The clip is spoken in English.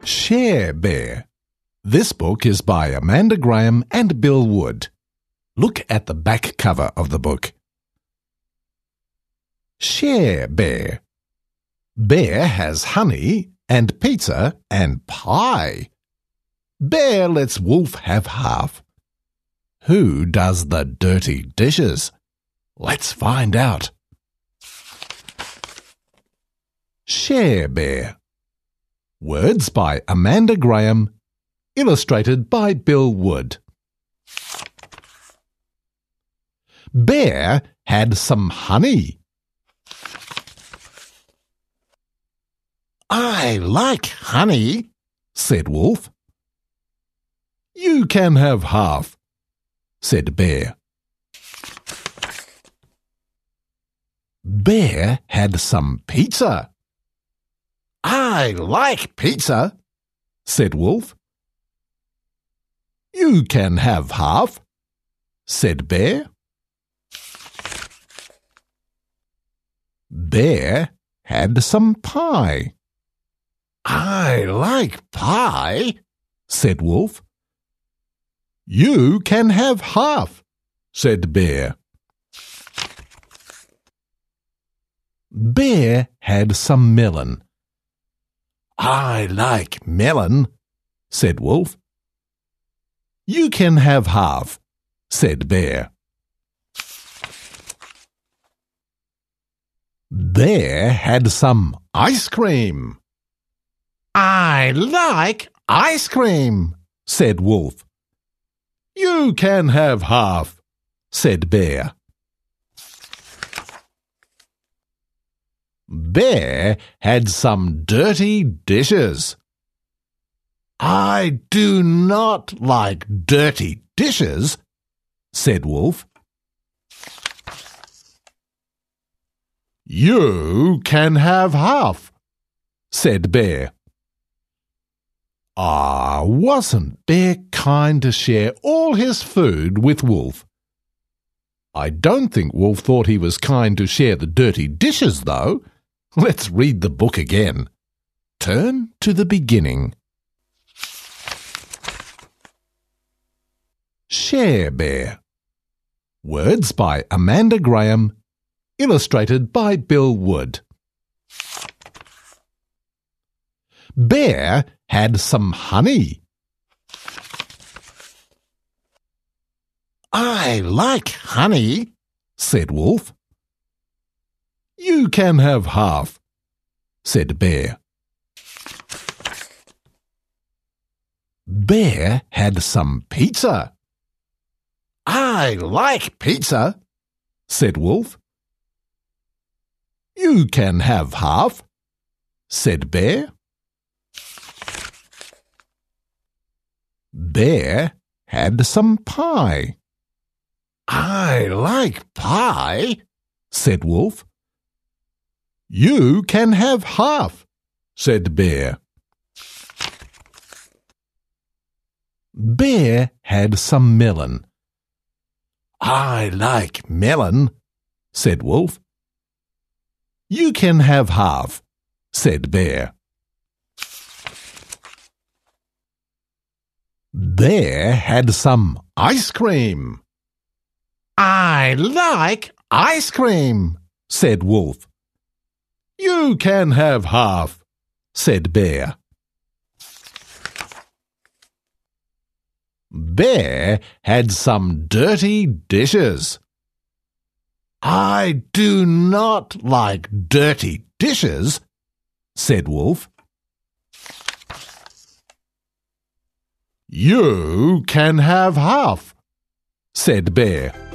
Share Bear. This book is by Amanda Graham and Bill Wood. Look at the back cover of the book. Share Bear. Bear has honey and pizza and pie. Bear lets Wolf have half. Who does the dirty dishes? Let's find out. Share Bear. Words by Amanda Graham, illustrated by Bill Wood. Bear had some honey. "I like honey," said Wolf. "You can have half," said Bear. Bear had some pizza. "I like pizza," said Wolf. "You can have half," said Bear. Bear had some pie. "I like pie," said Wolf. "You can have half," said Bear. Bear had some melon. "I like melon," said Wolf. "You can have half," said Bear. Bear had some ice cream. "I like ice cream," said Wolf. "You can have half," said Bear. Bear had some dirty dishes. "I do not like dirty dishes," said Wolf. "You can have half," said Bear. Wasn't Bear kind to share all his food with Wolf? I don't think Wolf thought he was kind to share the dirty dishes, though. Let's read the book again. Turn to the beginning. Share Bear. Words by Amanda Graham, illustrated by Bill Wood. Bear had some honey. "I like honey," said Wolf. "You can have half," said Bear. Bear had some pizza. "I like pizza," said Wolf. "You can have half," said Bear. Bear had some pie. "I like pie," said Wolf. "You can have half," said Bear. Bear had some melon. "I like melon," said Wolf. "You can have half," said Bear. Bear had some ice cream. "I like ice cream," said Wolf. "You can have half," said Bear. Bear had some dirty dishes. "I do not like dirty dishes," said Wolf. "You can have half," said Bear.